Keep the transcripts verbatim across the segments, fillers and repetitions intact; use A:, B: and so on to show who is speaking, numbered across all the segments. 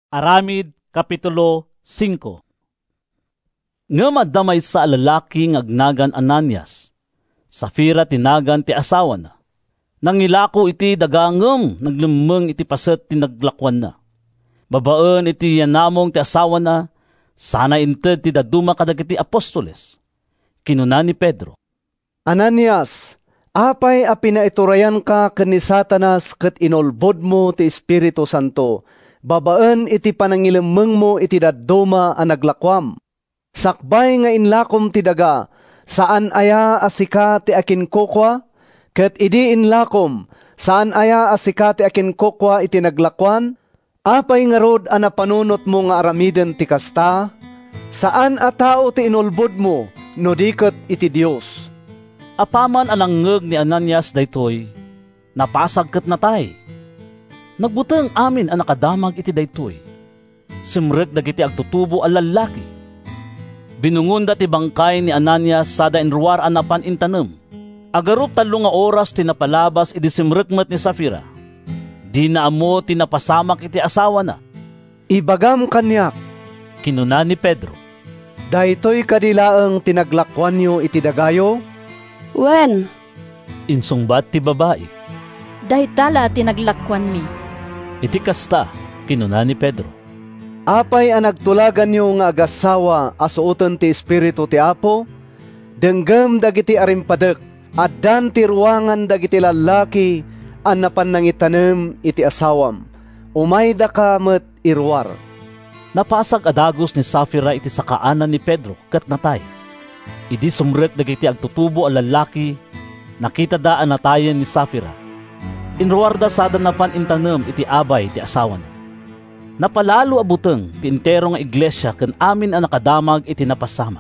A: Aramid, Kapitulo five. Nga madamay sa lalaki ngagnagan Ananias, Safira tinagan ti asawa na. Nangilako iti dagangem, naglumeng iti paset ti naglakwan na. Babaen iti yanamong ti asawa na, sana inted ti daduma kadagiti apostoles. Kinuna ni Pedro,
B: Ananias, apay a pinaiturayan ka ken ni Satanas ket inolbod mo ti Espiritu Santo. Babaen iti panangilemeng mo iti dadduma a naglakwam. Sakbay nga inlakom ti daga, saan aya asika ti akin kokwa? Ket idi inlakom, saan aya asika ti akin kokwa iti naglakwan? Apay nga rod a napanunot mo nga aramiden ti kasta? Saan a tao ti inolbod mo, no diket iti Dios?
A: apaman anangngeg ni Ananias daytoy, napasag ket natay. Nagbuteng amin ang nakadamag iti daytoy. Simrek dagiti agtutubo a lalaki. Binungon dati bangkay ni Ananias sada inruar anapan intanem. Agarup talo nga oras tinapalabas iti simrekmet ni Safira. Di na amo tinapasamak iti asawa na.
B: Ibagam kanyak,
A: Kinuna ni Pedro,
B: daytoy kadilaeng tinaglakwan nyo iti dagayo?
C: Wen,
A: insungbat ti babae.
C: daytala tinaglakwan mi.
A: Iti kasta, kinuna ni Pedro.
B: Apay ang nagtulagan nyo nga agasawa asuoten ti Espiritu ti Apo? Denggem dagiti arimpadek, at dan ti ruangan dagiti lalaki an napanangitanem iti asawam. Umayda ka met irwar.
A: Napasag adagos ni Safira iti sakaanan ni Pedro ket natay. Idi sumrek dagiti agtutubo a lalaki, nakita daan natayen ni Safira. Inruarda sada napan intanem iti abay ti asawa na. Napalalo abuteng ti entero nga iglesia ken amin a nakadamag iti napasamak.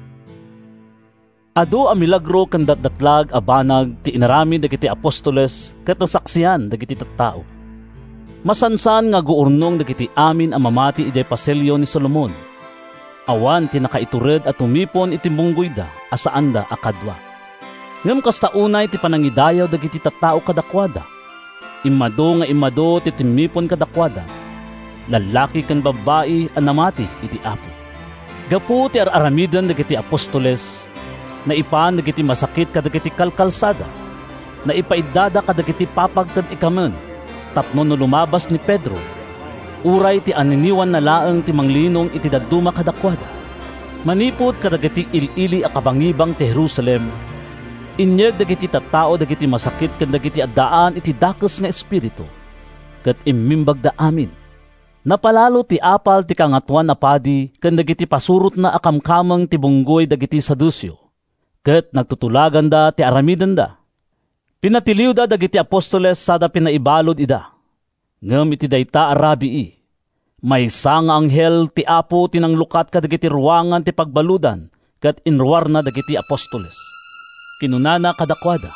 A: Adu a milagro ken datdatlag a banag ti inarami dagiti apostoles ket nasaksian dagiti tattao. Masansan nga guurnong dagiti amin a mamati iti paselyo ni Solomon. Awan ti nakaitured at tumipon iti munggoy da asaan da akadwa. Ngem kasta unay ti panangidayaw dagiti tattao kadakwada. Imado nga imado ti timipon kadakwada. Lalaki ken babae a namati iti Apo. Gapu ti ar-aramiden dagiti apostoles, naipan dagiti masakit kadagiti kalkalsada, naipaiddada kadagiti papag ken ikamen, tapno no lumabas ni Pedro, uray ti aniniwan na laeng ti manglinong iti dadduma kadakwada. Manipod kadagiti ilili a kabangibang ti Jerusalem, inyeg dagiti tattao dagiti masakit ken dagiti addaan iti dakes nga espiritu, ket immimbag da amin. Napalalo ti apal ti kangatuan na padi ken dagiti pasurot na akamkameng ti bunggoy dagiti Sadusyo. Ket nagtutulagan da ti aramiden da. Pinatiliw da dagiti apostoles sada pinaibalod ida. Ngem iti dayta arabii. Maysa nga anghel ti Apo tinanglukat kadagiti ruangan ti pagbaludan ket inruar na dagiti apostoles. Kinunana kadakwada,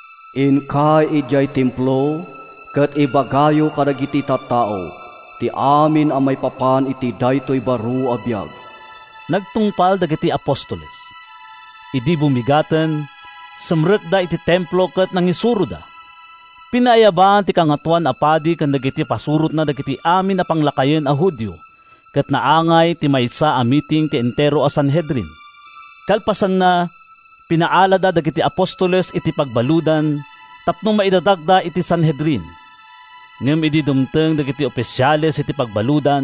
D: Inka ijay templo ket ibagayo kadagiti tattao. Ti amin ang may papan iti daytoy baro a biag.
A: Nagtungpal dagiti apostoles. Idi bumigaten, semrek da iti templo ket nangisuro da. Pinayaban ti kangatuan a padi ken dagiti pasurot na dagiti amin a panglakayen a Hudyo, ket naangay ti maysa a meeting ti entero a Sanhedrin. Kalpasan na, pinaala da dagiti apostoles iti pagbaludan, tapno maidadagda iti Sanhedrin. Ngem idi dumteng dagiti opisyales iti pagbaludan,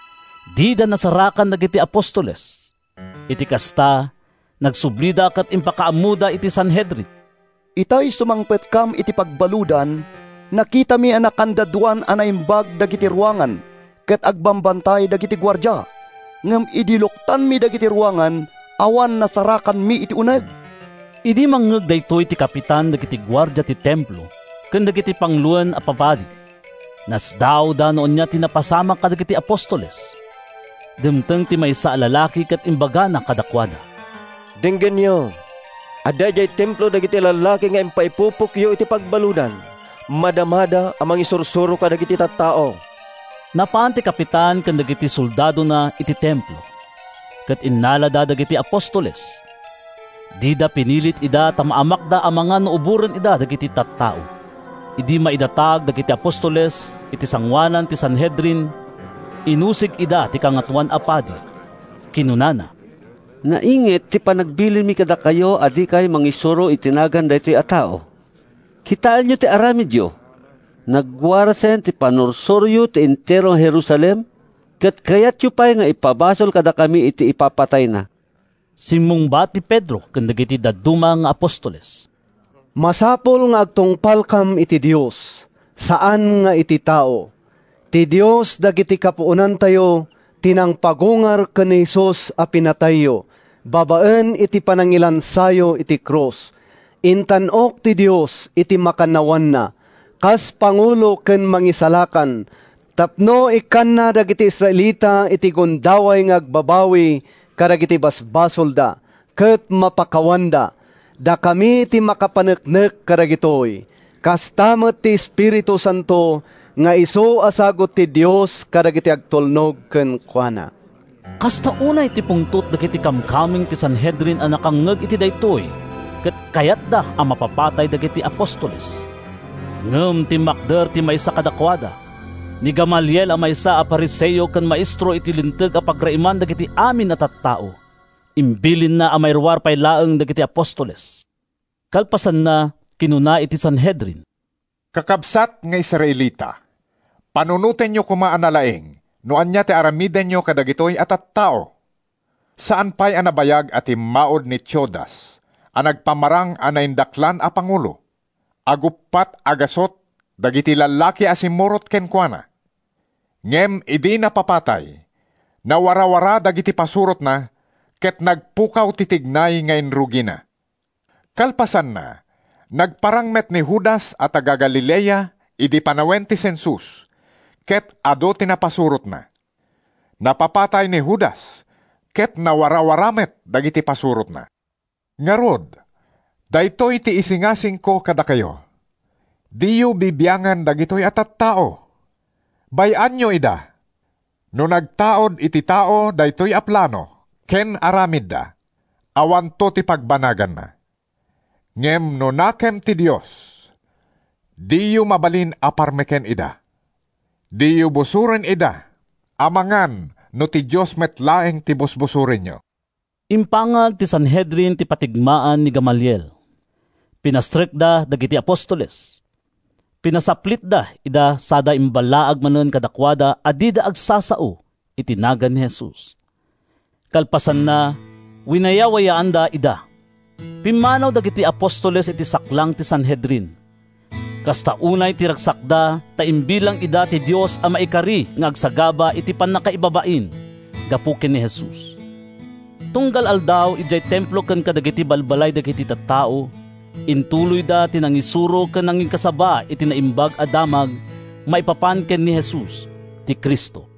A: di da nasarakan dagiti apostoles. Iti kasta, nagsublida ket impakaamuda iti Sanhedrin.
E: Itay sumangpet kam iti pagbaludan, nakita mi anakandaduan anaimbag dagiti ruangan, ket agbambantay dagiti gwardya. Ngem idiluktan mi dagiti ruangan, awan nasarakan mi iti uneg.
A: Idi mangngeg daytoy ti kapitan dagiti gwardya ti templo, ken dagiti pangluan a papadi. Nasdaw da noon niya tinapasamak kadagiti apostoles. Dimteng ti maysa a lalaki ket imbaga na kadakwada,
F: Denggen nyo, adda jay templo dagiti lalaki nga impaipupukyo iti pagbaludan. Madamada amang isursuro kadagiti tattao.
A: Napaan ti kapitan ken dagiti soldado na iti templo, ket innala da dagiti apostoles. Di da pinilit ida tamaamak da amangan no uburen ida dagiti tattao. Idi maidatag dagiti apostoles iti sangwanan ti Sanhedrin, Inusig ida ti kangatuan apadi. Kinunana,
G: naingit ti panagbilin mi kada kayo adi kay mangisuro itinagan dahi ti atao. Kitaan nyo ti aramidyo. Nagwarasen ti panursuryo ti enterong Jerusalem, kat kayat yu pa'y nga ipabasol kada kami iti ipapatay na.
A: Simungbat ti Pedro ken dagiti dadduma nga apostoles.
B: Masapol nga agtungpal kam iti Dios, saan nga iti tao. Ti Dios dagiti kapuunan tayo, tinang pagungar ken ni Jesus a pinatayo, babaen iti panangilansayo iti krus. Intanok ti Dios iti makanawan na, kas pangulo ken mangisalakan, tapno ikan na dagiti Israelita iti gundaway nga agbabawi kadagiti basbasol da, ket mapakawanda, da kami iti makapaneknek kadagitoy, kas tamet ti Espiritu Santo nga isu asagot ti Dios kadagiti agtulnog ken kuana.
A: Kasta unay ti pungtot dagiti kamkaming ti Sanhedrin a nakangngeg iti daytoy, ket kayat da a mapapatay dagiti apostoles. Ngem ti makder ti maysa kadakwada, ni Gamaliel a maysa a Pariseo ken maestro iti linteg a pagraiman dagiti amin a tattao. Imbilin na a mayruwar pay laeng dagiti apostoles. Kalpasan na kinuna iti Sanhedrin,
H: kakabsat nga Israelita, panunuten nyo kumaan na laeng, no anya ti aramiden nyo kadagitoy at at tao. Saan pa'y anabayag at imaod ni Tiodas, a nagpamarang anaindaklan a pangulo, agupat agasot, dagiti lalaki asimurot kenkwana. Ngem idi napapatay, nawarawara dagiti pasurot na, ket nagpukaw titignay ngayon rugina. Kalpasan na, nagparangmet ni Judas at taga Galilea, idi panawen ti sensus, ket ado tinapasurot na. Napapatay ni Judas, ket nawarawaramet dagiti pasurot na. Ngarod, daytoy ti isingasing ko kada kayo. Diyo bibiyangan dagitoy atat tao. Bayan nyo ida. No nagtaod iti tao daytoy aplano, ken aramid da. Awan to ti pagbanagan na. Ngem no nakem ti Dios, diyo mabalin aparmeken ida. Diyo busuren ida, amangan no ti Dios metlaeng ti busbusuren nyo.
A: Impangag ti Sanhedrin ti patigmaan ni Gamaliel. Pinastrek da dagiti apostoles. Pinasaplit da ida sada imbalaag manen kadakwada adida agsasao itinagan ni Jesus. Kalpasan na winayawayaan da ida. Pimanaw dagiti apostoles iti saklang ti Sanhedrin. Kasta unay ti ragsakda ta imbilang ida ti Dios a maikari nga agsagaba iti pannakaibabain gapuken ni Jesus. Tunggal aldaw ijay templo ken kadagiti balbalay dagiti tattao, intuloy da tinangisuro ken nanging kasaba iti naimbag a damag maipapan ken ni Jesus ti Kristo.